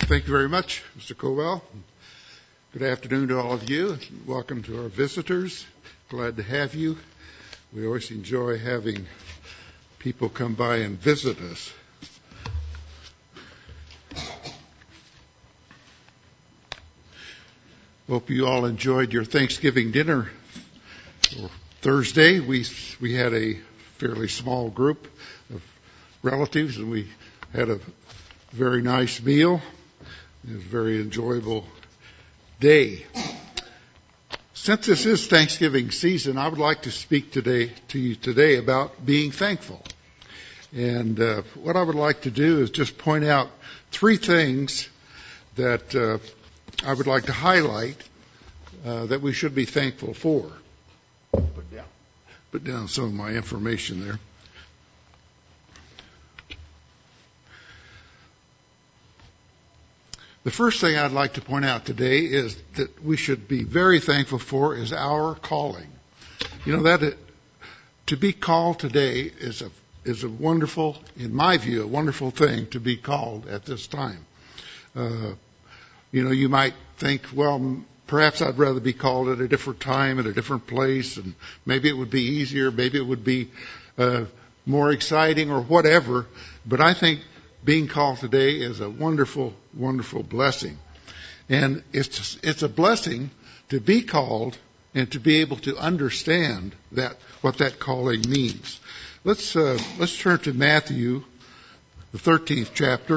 Thank you very much, Mr. Cowell. Good afternoon to all of you. Welcome to our visitors. Glad to have you. We always enjoy having people come by and visit us. Hope you all enjoyed your Thanksgiving dinner. Thursday, we had a fairly small group of relatives, and we had a very nice meal. It was a very enjoyable day. Since this is Thanksgiving season, I would like to speak to you today about being thankful. And what I would like to do is just point out three things that I would like to highlight that we should be thankful for. Put down some of my information there. The first thing I'd like to point out today is that we should be very thankful for is our calling. You know, that to be called today is a wonderful, in my view, a wonderful thing to be called at this time. You might think, well, perhaps I'd rather be called at a different time, at a different place, and maybe it would be easier, maybe it would be more exciting or whatever. But I think being called today is a wonderful, wonderful blessing. And it's a blessing to be called and to be able to understand what that calling means. Let's turn to Matthew, the 13th chapter.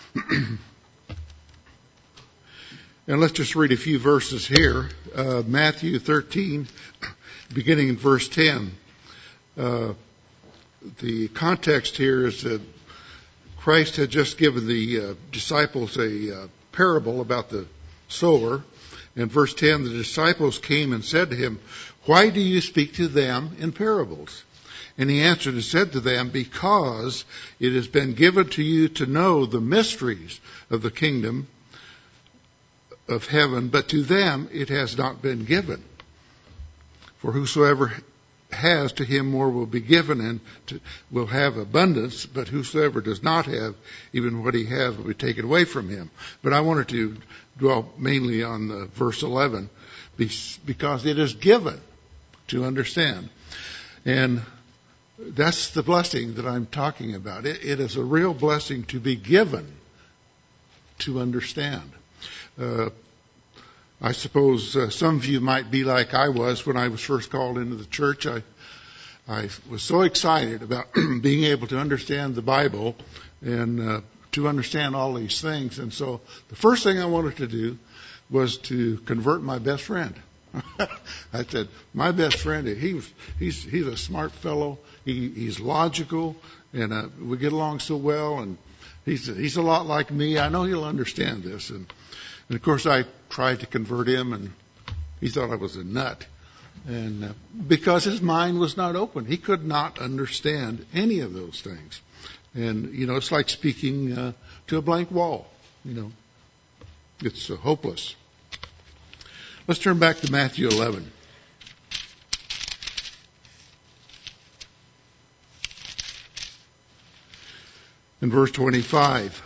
And let's just read a few verses here. Matthew 13, beginning in verse 10. The context here is that Christ had just given the disciples a parable about the sower. In verse 10, the disciples came and said to him, "Why do you speak to them in parables?" And he answered and said to them, "Because it has been given to you to know the mysteries of the kingdom of heaven, but to them it has not been given. For whosoever has, to him more will be given, and will have abundance, but whosoever does not have, even what he has will be taken away from him." But I wanted to dwell mainly on verse 11, because it is given to understand. And that's the blessing that I'm talking about. It is a real blessing to be given to understand. I suppose some of you might be like I was when I was first called into the church. I was so excited about being able to understand the Bible and to understand all these things. And so the first thing I wanted to do was to convert my best friend. I said, my best friend, he's a smart fellow. He's logical, and we get along so well, and he's a lot like me. I know he'll understand this. And of course, I tried to convert him, and he thought I was a nut. And because his mind was not open, he could not understand any of those things. And, it's like speaking to a blank wall. It's hopeless. Let's turn back to Matthew 11. In verse 25.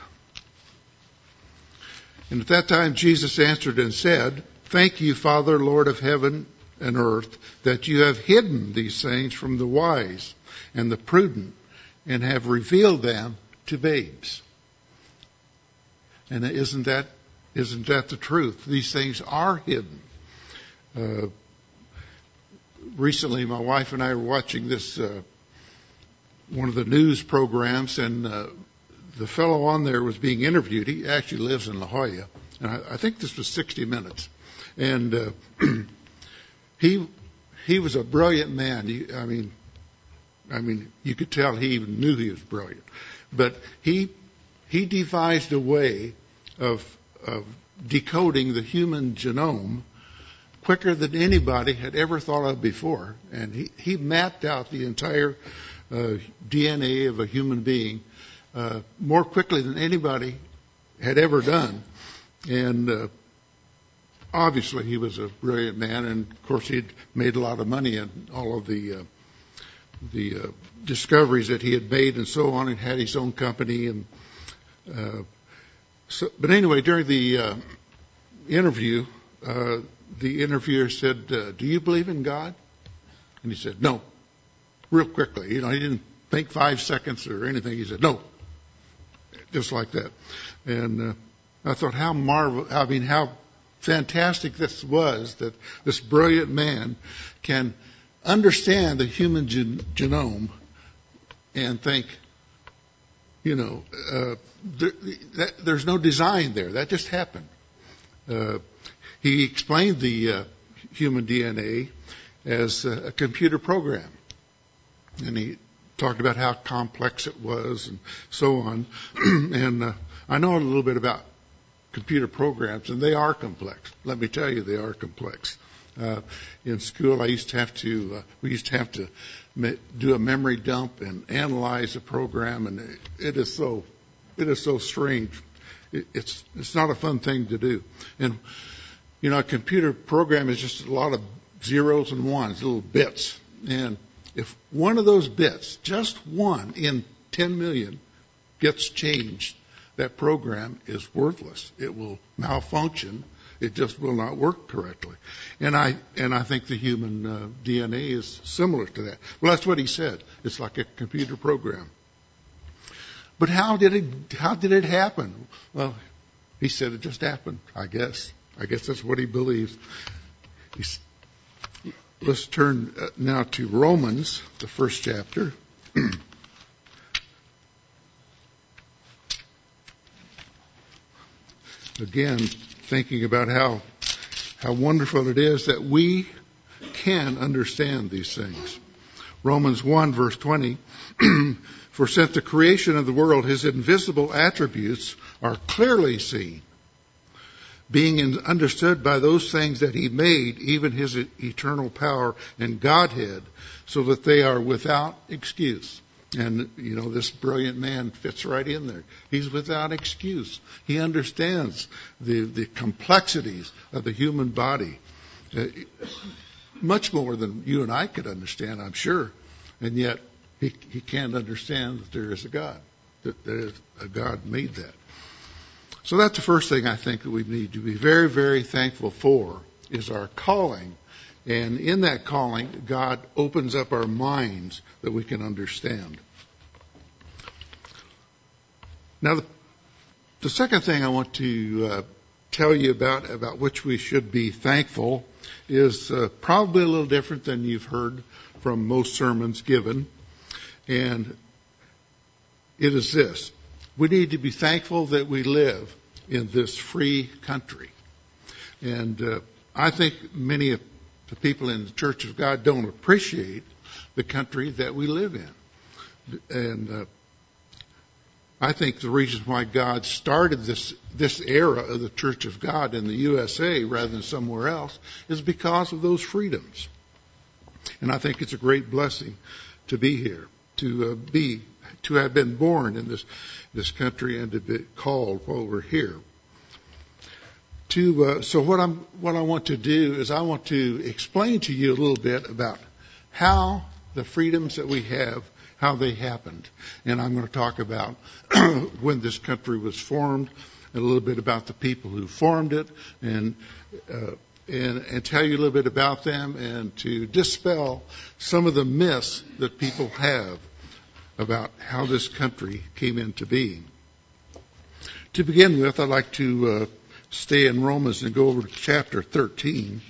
And at that time Jesus answered and said, "Thank you, Father, Lord of heaven and earth, that you have hidden these things from the wise and the prudent, and have revealed them to babes." And isn't that the truth? These things are hidden. Recently, my wife and I were watching this one of the news programs, and the fellow on there was being interviewed. He actually lives in La Jolla, and I think this was 60 Minutes. And he was a brilliant man. I mean, you could tell he even knew he was brilliant. But he devised a way of decoding the human genome quicker than anybody had ever thought of before. And he mapped out the entire DNA of a human being more quickly than anybody had ever done. And obviously he was a brilliant man, and of course he'd made a lot of money in all of the discoveries that he had made and so on, and had his own company. And But anyway, during the interview, the interviewer said, "Do you believe in God?" And he said, "No." Real quickly, he didn't think 5 seconds or anything. He said, "No," just like that. And I thought, how fantastic this was, that this brilliant man can understand the human genome and think, there's no design there. That just happened. He explained the human DNA as a computer program. And he talked about how complex it was and so on. And I know a little bit about computer programs, and they are complex. Let me tell you, they are complex. In school, we used to have to do a memory dump and analyze a program, and it is so strange. It's not a fun thing to do. And a computer program is just a lot of zeros and ones, little bits. And if one of those bits, just one in 10 million, gets changed, that program is worthless. It will malfunction. It just will not work correctly. And I think the human DNA is similar to that. Well, that's what he said. It's like a computer program. But how did it happen? Well, he said it just happened, I guess. I guess that's what he believes. Let's turn now to Romans, the first chapter. Again, thinking about how wonderful it is that we can understand these things. Romans 1, verse 20, for since the creation of the world, his invisible attributes are clearly seen, being understood by those things that he made, even his eternal power and Godhead, so that they are without excuse. And, this brilliant man fits right in there. He's without excuse. He understands the complexities of the human body, much more than you and I could understand, I'm sure. And yet, he can't understand that there is a God, that there is a God made that. So that's the first thing I think that we need to be very, very thankful for, is our calling. And in that calling, God opens up our minds that we can understand. Now, the second thing I want to tell you about which we should be thankful is probably a little different than you've heard from most sermons given. And it is this. We need to be thankful that we live in this free country. And I think many of the people in the Church of God don't appreciate the country that we live in. And I think the reason why God started this era of the Church of God in the USA rather than somewhere else is because of those freedoms. And I think it's a great blessing to be here, to have been born in this country and to be called while we're here. So what I want to do is I want to explain to you a little bit about how the freedoms that we have, how they happened. And I'm going to talk about when this country was formed, and a little bit about the people who formed it, and tell you a little bit about them, and to dispel some of the myths that people have about how this country came into being. To begin with, I'd like to stay in Romans and go over to chapter 13.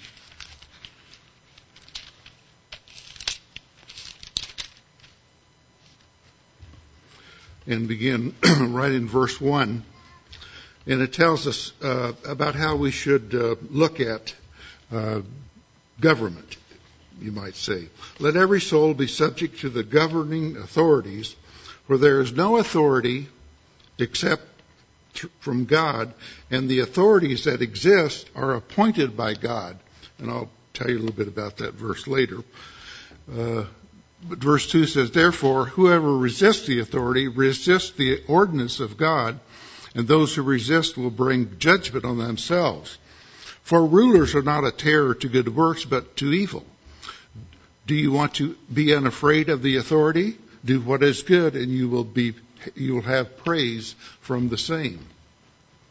And begin right in verse 1. And it tells us about how we should look at government, you might say. Let every soul be subject to the governing authorities, for there is no authority except from God, and the authorities that exist are appointed by God. And I'll tell you a little bit about that verse later. But verse 2 says, therefore, whoever resists the authority resists the ordinance of God, and those who resist will bring judgment on themselves. For rulers are not a terror to good works, but to evil. Do you want to be unafraid of the authority? Do what is good, and you will have praise from the same.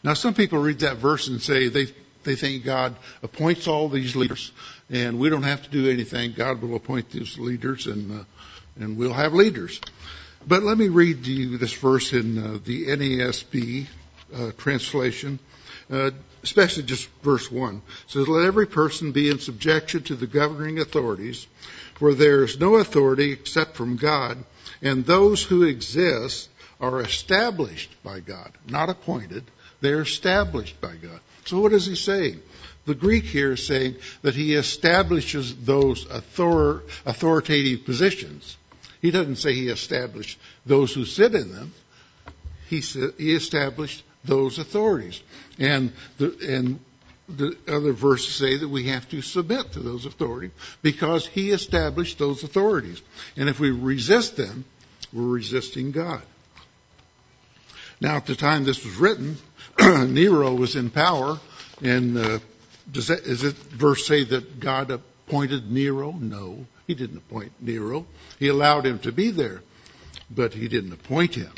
Now, some people read that verse and say they think God appoints all these leaders, and we don't have to do anything. God will appoint these leaders, and we'll have leaders. But let me read to you this verse in the NASB translation, especially just verse 1. It says, "Let every person be in subjection to the governing authorities, for there is no authority except from God, and those who exist are established by God," not appointed. They're established by God. So what is he saying? The Greek here is saying that he establishes those authoritative positions. He doesn't say he established those who sit in them. He established those authorities. And the other verses say that we have to submit to those authorities because he established those authorities. And if we resist them, we're resisting God. Now, at the time this was written, Nero was in power. And does it verse say that God appointed Nero? No, he didn't appoint Nero. He allowed him to be there, but he didn't appoint him.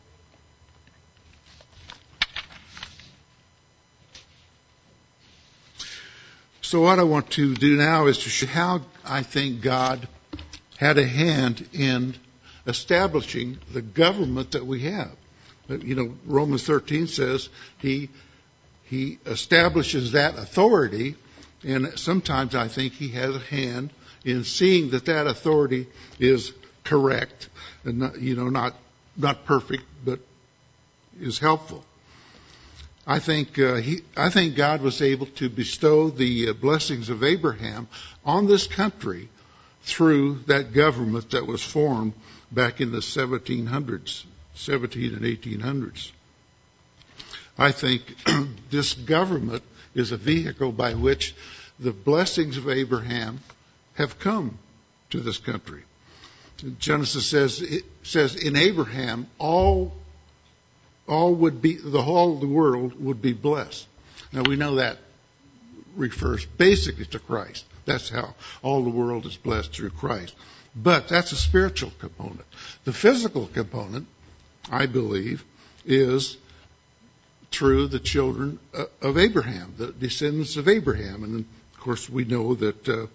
So what I want to do now is to show how I think God had a hand in establishing the government that we have. You know, Romans 13 says he establishes that authority, and sometimes I think he has a hand in seeing that that authority is correct and not perfect, but is helpful. I think God was able to bestow the blessings of Abraham on this country through that government that was formed back in the 17 and 1800s. I think this government is a vehicle by which the blessings of Abraham have come to this country. Genesis says in Abraham all would be, the whole of the world would be blessed. Now we know that refers basically to Christ. That's how all the world is blessed, through Christ. But that's a spiritual component. The physical component, I believe, is through the children of Abraham, the descendants of Abraham. And of course we know that the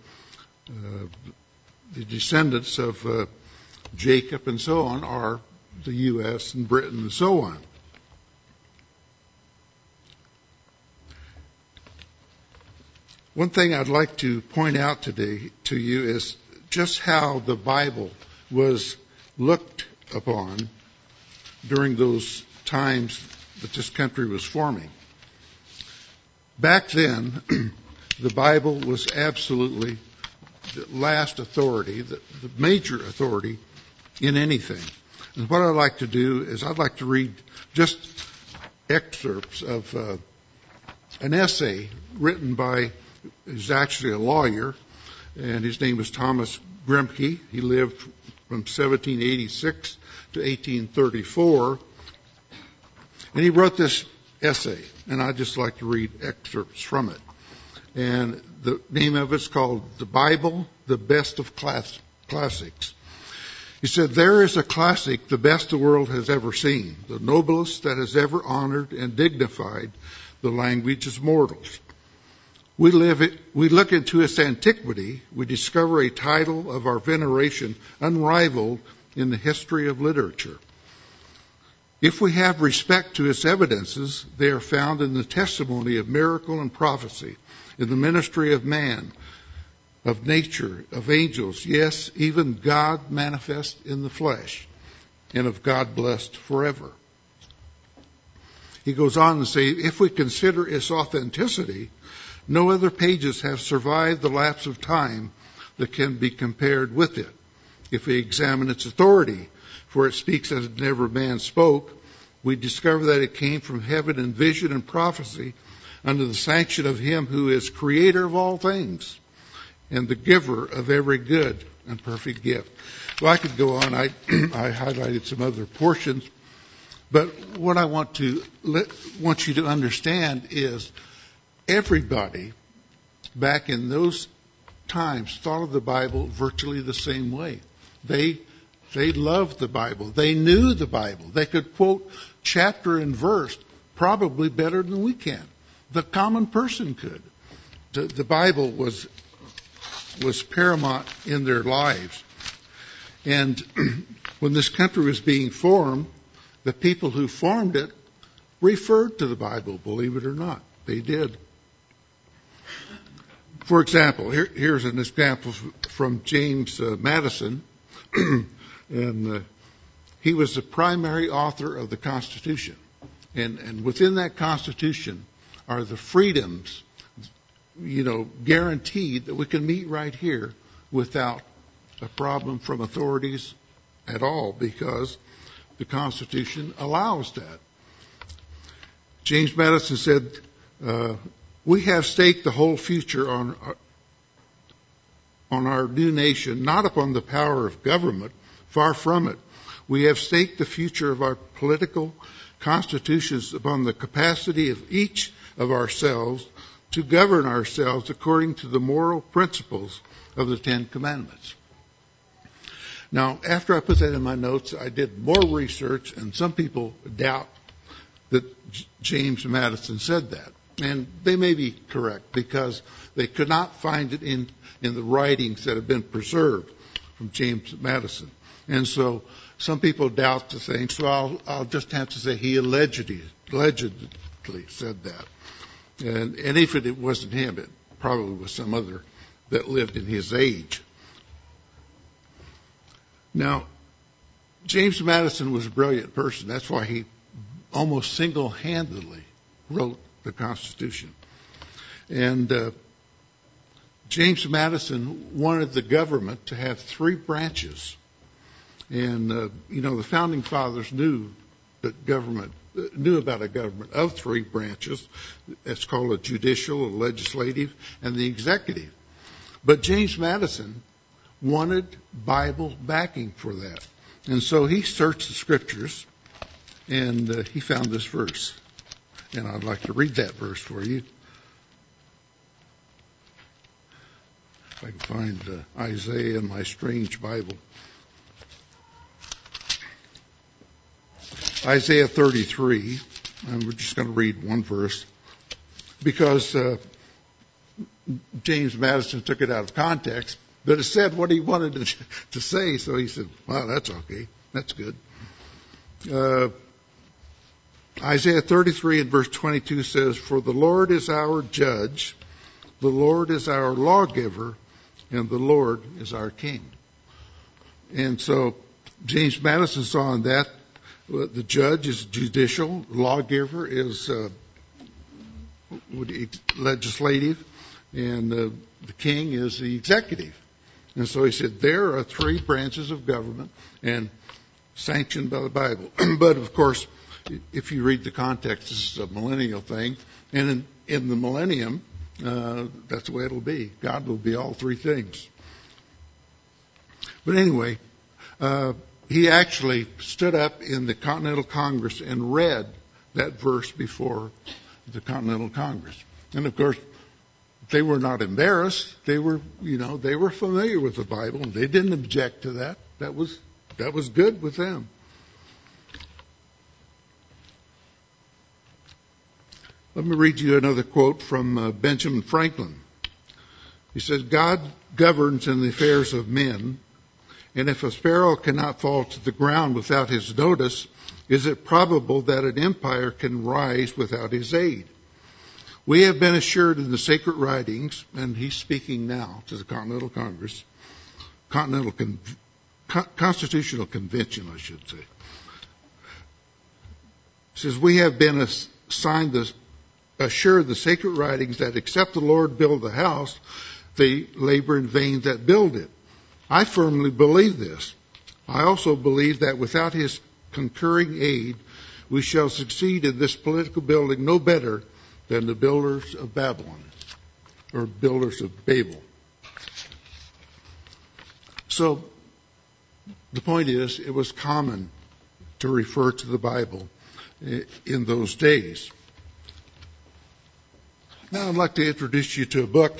descendants of Jacob and so on are the U.S. and Britain and so on. One thing I'd like to point out today to you is just how the Bible was looked upon during those times that this country was forming. Back then, the Bible was absolutely the last authority, the major authority in anything. And what I'd like to do is I'd like to read just excerpts of an essay written by, he's actually a lawyer, and his name was Thomas Grimke. He lived from 1786 to 1834. And he wrote this essay, and I'd just like to read excerpts from it. And the name of it's called The Bible, the Best of Classics. He said, "There is a classic the best the world has ever seen, the noblest that has ever honored and dignified the language of mortals. We look into its antiquity, we discover a title of our veneration unrivaled in the history of literature. If we have respect to its evidences, they are found in the testimony of miracle and prophecy, in the ministry of man, of nature, of angels, yes, even God manifest in the flesh, and of God blessed forever." He goes on to say, if we consider its authenticity, no other pages have survived the lapse of time that can be compared with it. If we examine its authority, for it speaks as never man spoke, we discover that it came from heaven in vision and prophecy under the sanction of him who is creator of all things and the giver of every good and perfect gift. Well, I could go on. I highlighted some other portions, but what I want you to understand is everybody back in those times thought of the Bible virtually the same way. They loved the Bible. They knew the Bible. They could quote chapter and verse probably better than we can. The common person could. The Bible was paramount in their lives. And when this country was being formed, the people who formed it referred to the Bible, believe it or not. They did. For example, here's an example from James Madison. And he was the primary author of the Constitution. And within that Constitution are the freedoms, guaranteed that we can meet right here without a problem from authorities at all, because the Constitution allows that. James Madison said, we have staked the whole future on our new nation, not upon the power of government, far from it. We have staked the future of our political constitutions upon the capacity of each of ourselves to govern ourselves according to the moral principles of the Ten Commandments. Now, after I put that in my notes, I did more research, and some people doubt that James Madison said that. And they may be correct, because they could not find it in the writings that have been preserved from James Madison. And so some people doubt the thing, so I'll just have to say he allegedly said that. And if it wasn't him, it probably was some other that lived in his age. Now, James Madison was a brilliant person. That's why he almost single-handedly wrote the Constitution. And James Madison wanted the government to have three branches. And, the Founding Fathers knew about a government of three branches. It's called a judicial, a legislative, and the executive. But James Madison wanted Bible backing for that. And so he searched the scriptures, and he found this verse. And I'd like to read that verse for you. If I can find Isaiah in my strange Bible. Isaiah 33, and we're just going to read one verse, because James Madison took it out of context, but it said what he wanted to say, so he said, well, that's okay, that's good. Isaiah 33 and verse 22 says, for the Lord is our judge, the Lord is our lawgiver, and the Lord is our king. And so James Madison saw in that the judge is judicial, lawgiver is legislative, and the king is the executive. And so he said there are three branches of government and sanctioned by the Bible. But of course, if you read the context, this is a millennial thing. And in the millennium, that's the way it'll be. God will be all three things. But anyway, he actually stood up in the Continental Congress and read that verse before the Continental Congress. And of course, they were not embarrassed. They were familiar with the Bible, and they didn't object to that. That was good with them. Let me read you another quote from Benjamin Franklin. He says, God governs in the affairs of men, and if a sparrow cannot fall to the ground without his notice, is it probable that an empire can rise without his aid? We have been assured in the sacred writings, and he's speaking now to the Continental Congress, Constitutional Convention, I should say. He says, we have been assured the sacred writings that except the Lord build the house, they labor in vain that build it. I firmly believe this. I also believe that without his concurring aid, we shall succeed in this political building no better than the builders of Babylon, or builders of Babel. So, the point is, it was common to refer to the Bible in those days. Now I'd like to introduce you to a book.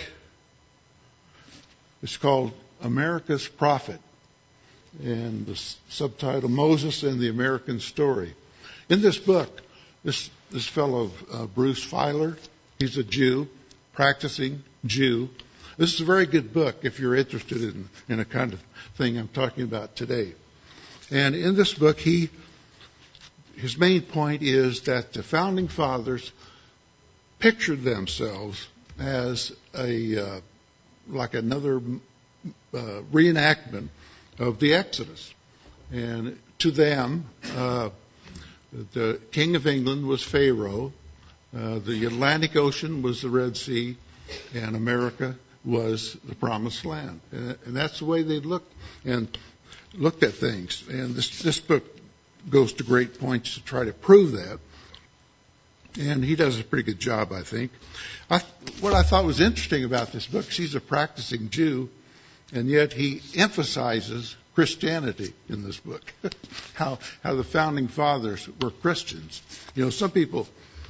It's called America's Prophet, and the subtitle, Moses and the American Story. In this book, this fellow, Bruce Feiler, he's a Jew, practicing Jew. This is a very good book if you're interested in a kind of thing I'm talking about today. And in this book, his main point is that the founding fathers pictured themselves as like another reenactment of the Exodus. And to them, the King of England was Pharaoh, the Atlantic Ocean was the Red Sea, and America was the Promised Land. And that's the way they looked at things. And this book goes to great points to try to prove that. And he does a pretty good job, I think. What I thought was interesting about this book is he's a practicing Jew, and yet he emphasizes Christianity in this book. how the founding fathers were Christians. You know, some people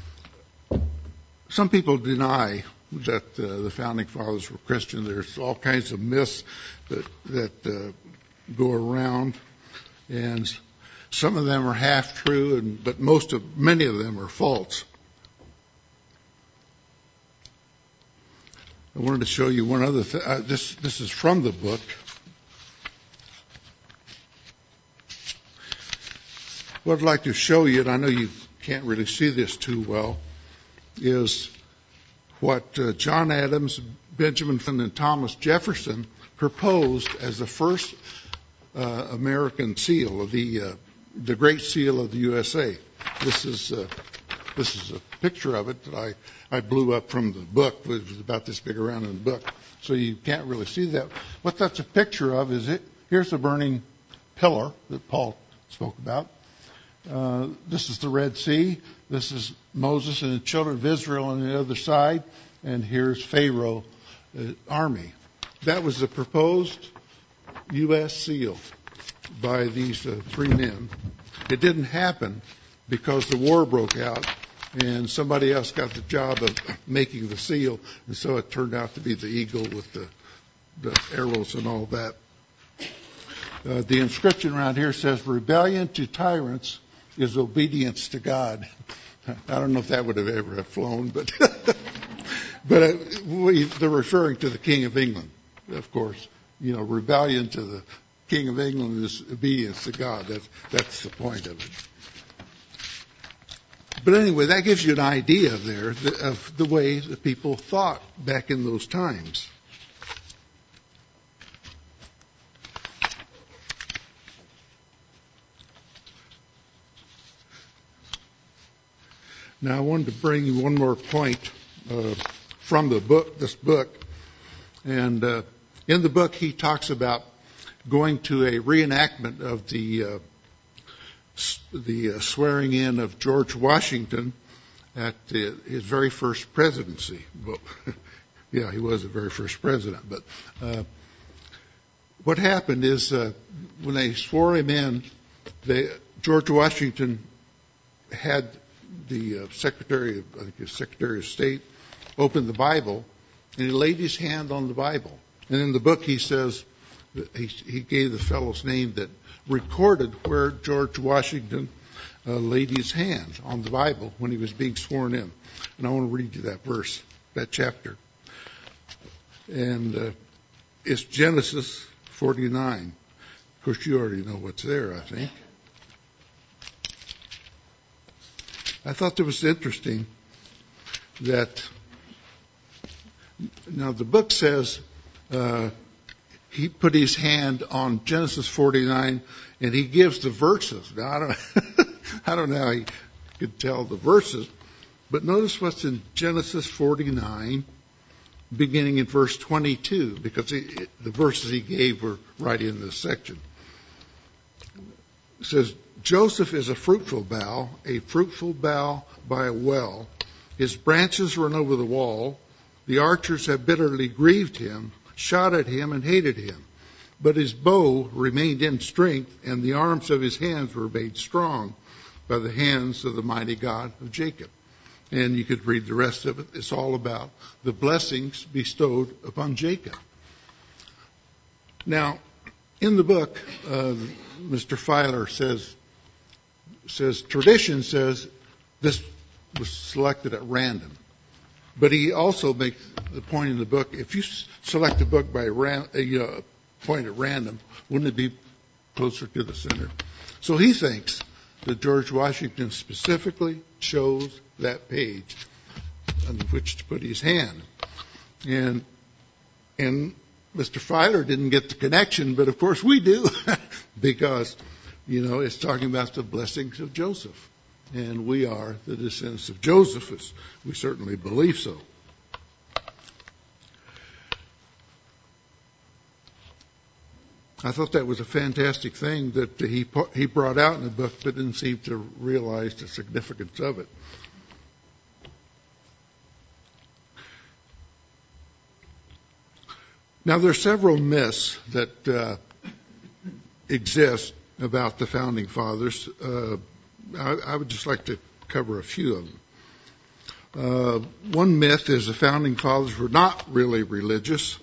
deny that the founding fathers were Christian. There's all kinds of myths that go around, and some of them are half true, but many of them are false. I wanted to show you one other thing. This is from the book. What I'd like to show you, and I know you can't really see this too well, is what John Adams, Benjamin Franklin, and Thomas Jefferson proposed as the first American seal, the Great Seal of the USA. This is a picture of it that I blew up from the book. It was about this big around in the book, so you can't really see that. What that's a picture of is here's the burning pillar that Paul spoke about. This is the Red Sea. This is Moses and the children of Israel on the other side, and here's Pharaoh's army. That was the proposed U.S. seal by these three men. It didn't happen because the war broke out and somebody else got the job of making the seal, and so it turned out to be the eagle with the arrows and all that. The inscription around here says, "Rebellion to tyrants is obedience to God." I don't know if that would have ever flown, but they're referring to the King of England, of course. You know, rebellion to the King of England is obedience to God. That's the point of it. But anyway, that gives you an idea there of the way that people thought back in those times. Now, I wanted to bring you one more point from this book. And in the book, he talks about going to a reenactment of the swearing in of George Washington at his very first presidency. Well, yeah, he was the very first president. But what happened is when they swore him in, George Washington had the Secretary of State open the Bible, and he laid his hand on the Bible. And in the book, he says that he gave the fellow's name that recorded where George Washington laid his hand on the Bible when he was being sworn in. And I want to read you that verse, that chapter. And it's Genesis 49. Of course, you already know what's there, I think. I thought it was interesting that, now the book says he put his hand on Genesis 49 and he gives the verses. Now, I don't know how he could tell the verses, but notice what's in Genesis 49, beginning in verse 22, because the verses he gave were right in this section. It says, "Joseph is a fruitful bough by a well. His branches run over the wall. The archers have bitterly grieved him, shot at him, and hated him. But his bow remained in strength, and the arms of his hands were made strong by the hands of the mighty God of Jacob." And you could read the rest of it. It's all about the blessings bestowed upon Jacob. Now, in the book, Mr. Feiler says tradition says this was selected at random. But he also makes the point in the book, if you select a book by point at random, wouldn't it be closer to the center? So he thinks that George Washington specifically chose that page on which to put his hand. And Mr. Filer didn't get the connection, but of course we do, because, it's talking about the blessings of Joseph. And we are the descendants of Joseph. We certainly believe so. I thought that was a fantastic thing that he brought out in the book, but didn't seem to realize the significance of it. Now, there are several myths that exist about the Founding Fathers. I would just like to cover a few of them. One myth is the Founding Fathers were not really religious,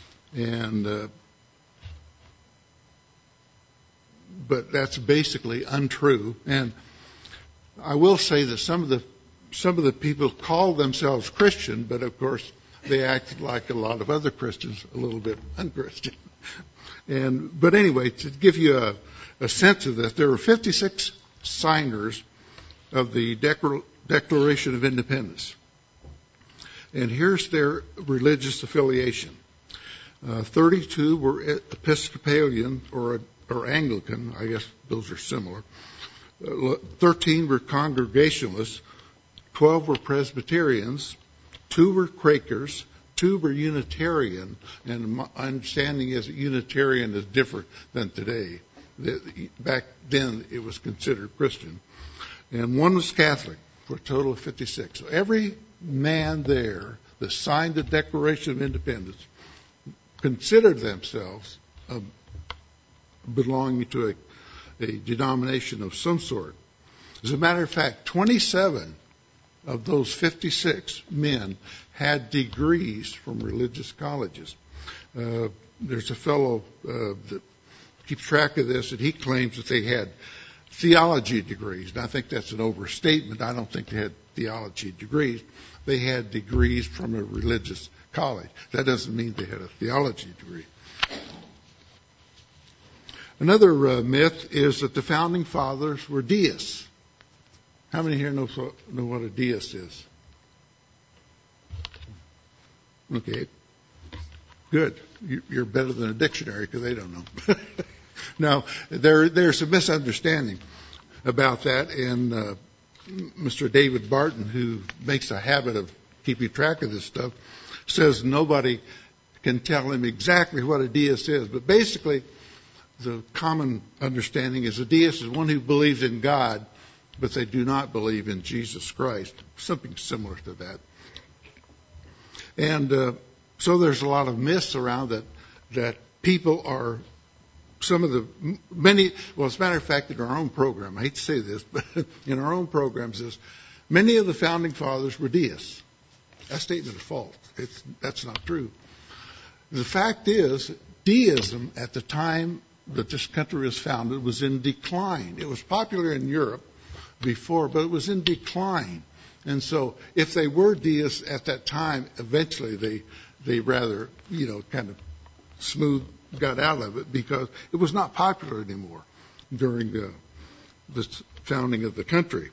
but that's basically untrue. And I will say that some of the people call themselves Christian, but of course they acted like a lot of other Christians, a little bit unchristian. But anyway, to give you a sense of this, there were 56 signers of the Declaration of Independence. And here's their religious affiliation. 32 were Episcopalian or Anglican. I guess those are similar. 13 were Congregationalists. 12 were Presbyterians. 2 were Quakers. 2 were Unitarian. And my understanding is that Unitarian is different than today. Back then, it was considered Christian. And 1 was Catholic, for a total of 56. So every man there that signed the Declaration of Independence considered themselves belonging to a denomination of some sort. As a matter of fact, 27 of those 56 men had degrees from religious colleges. There's a fellow that keeps track of this, and he claims that they had theology degrees. And I think that's an overstatement. I don't think they had theology degrees. They had degrees from a religious college. That doesn't mean they had a theology degree. Another myth is that the Founding Fathers were deists. How many here know what a deist is? Okay. Good. You're better than a dictionary because they don't know. Now, there's a misunderstanding about that, and Mr. David Barton, who makes a habit of keeping track of this stuff, says nobody can tell him exactly what a deist is. But basically, the common understanding is a deist is one who believes in God, but they do not believe in Jesus Christ. Something similar to that. And so there's a lot of myths around that people are as a matter of fact, in our own program, I hate to say this, but in our own programs, many of the Founding Fathers were deists. That statement is false. That's not true. The fact is, deism at the time that this country was founded was in decline. It was popular in Europe before, but it was in decline. And so if they were deists at that time, eventually they rather, kind of got out of it because it was not popular anymore during the founding of the country.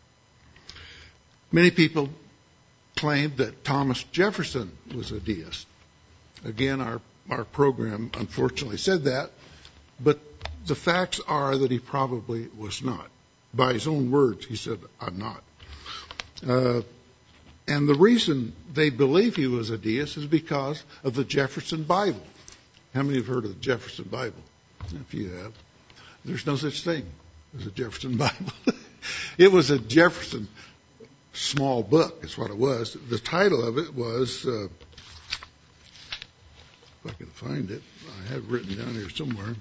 Many people claimed that Thomas Jefferson was a deist. Again, our program unfortunately said that, but the facts are that he probably was not. By his own words, he said, "I'm not." And the reason they believe he was a deist is because of the Jefferson Bible. How many have heard of the Jefferson Bible? If you have. There's no such thing as a Jefferson Bible. It was a Jefferson small book, is what it was. The title of it was, if I can find it, I have it written down here somewhere.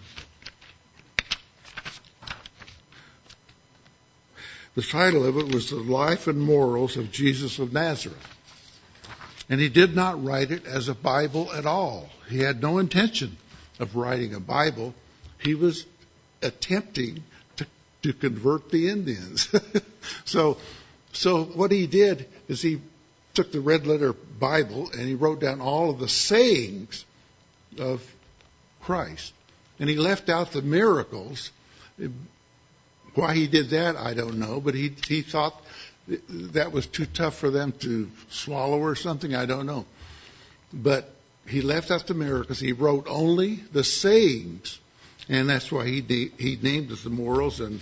The title of it was The Life and Morals of Jesus of Nazareth. And he did not write it as a Bible at all. He had no intention of writing a Bible. He was attempting to convert the Indians. So So what he did is he took the red letter Bible and he wrote down all of the sayings of Christ. And he left out the miracles. Why he did that, I don't know, but he thought that was too tough for them to swallow or something, I don't know. But he left out the miracles. He wrote only the sayings, and that's why he named it the morals and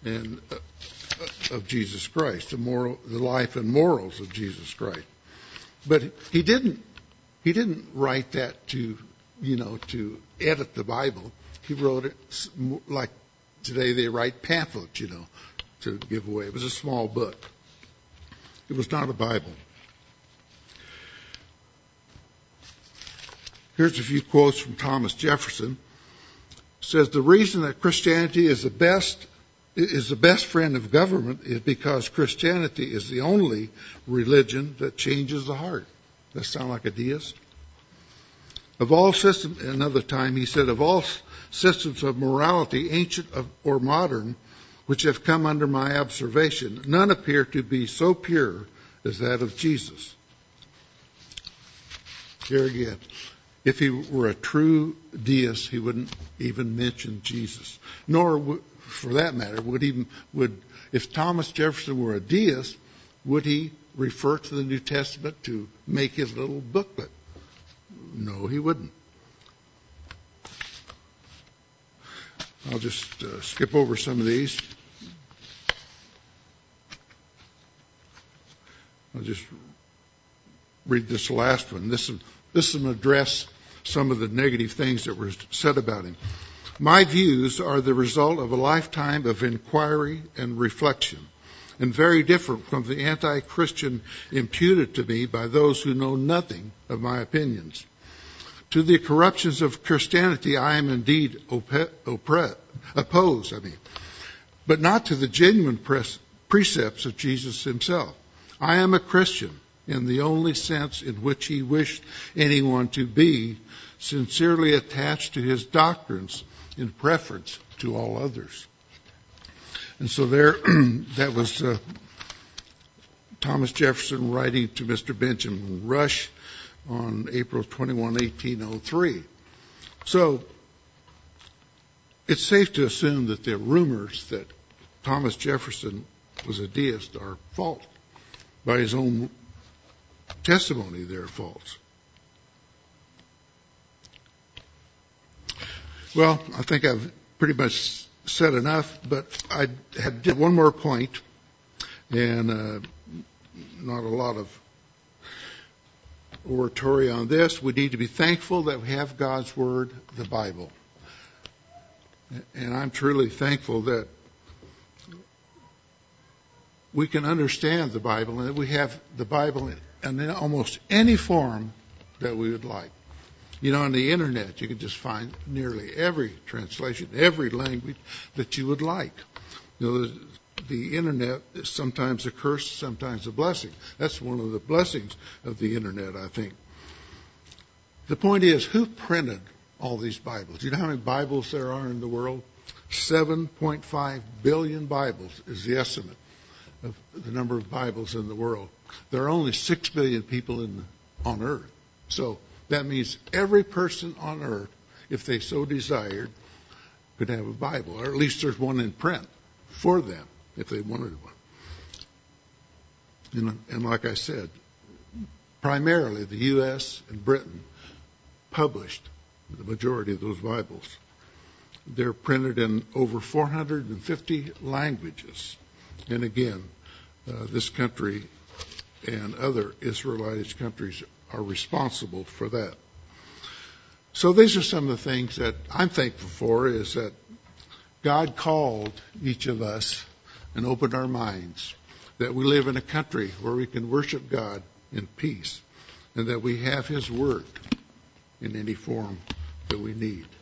of Jesus Christ, the life and morals of Jesus Christ. But he didn't write that to edit the Bible. He wrote it like today they write pamphlets, to give away. It was a small book. It was not a Bible. Here's a few quotes from Thomas Jefferson. It says, the reason that Christianity is the best friend of government is because Christianity is the only religion that changes the heart. That sound like a deist? Of all systems, another time he said, of all systems of morality, ancient or modern, which have come under my observation, none appear to be so pure as that of Jesus. Here again, if he were a true deist, he wouldn't even mention Jesus. Nor, for that matter, would if Thomas Jefferson were a deist, would he refer to the New Testament to make his little booklet? No, he wouldn't. I'll just skip over some of these. I'll just read this last one. This will address some of the negative things that were said about him. My views are the result of a lifetime of inquiry and reflection, and very different from the anti-Christian imputed to me by those who know nothing of my opinions. To the corruptions of Christianity I am indeed opposed, but not to the genuine precepts of Jesus himself. I am a Christian in the only sense in which he wished anyone to be, sincerely attached to his doctrines in preference to all others. And so there, that was Thomas Jefferson writing to Mr. Benjamin Rush on April 21, 1803. So it's safe to assume that the rumors that Thomas Jefferson was a deist are false. By his own testimony, they're false. Well, I think I've pretty much said enough, but I had one more point, and not a lot of oratory on this. We need to be thankful that we have God's Word, the Bible. And I'm truly thankful that we can understand the Bible and that we have the Bible in almost any form that we would like. On the internet, you can just find nearly every translation, every language that you would like. The internet is sometimes a curse, sometimes a blessing. That's one of the blessings of the internet, I think. The point is, who printed all these Bibles? You know how many Bibles there are in the world? 7.5 billion Bibles is the estimate of the number of Bibles in the world. There are only 6 billion people on earth. So that means every person on earth, if they so desired, could have a Bible, or at least there's one in print for them if they wanted one. And like I said, primarily the U.S. and Britain published the majority of those Bibles. They're printed in over 450 languages. And again, this country and other Israelitish countries are responsible for that. So these are some of the things that I'm thankful for, is that God called each of us and opened our minds, that we live in a country where we can worship God in peace, and that we have His Word in any form that we need.